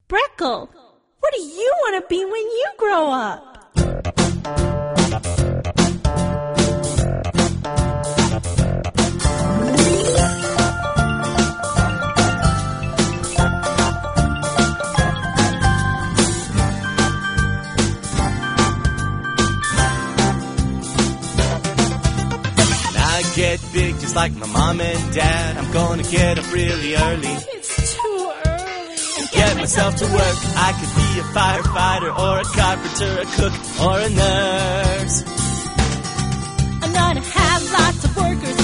Breckle, what do you want to be when you grow up? Get big just like my mom and dad. I'm gonna get up really early. It's too early. Get myself to work. I could be a firefighter or a carpenter, a cook or a nurse. I'm gonna have lots of workers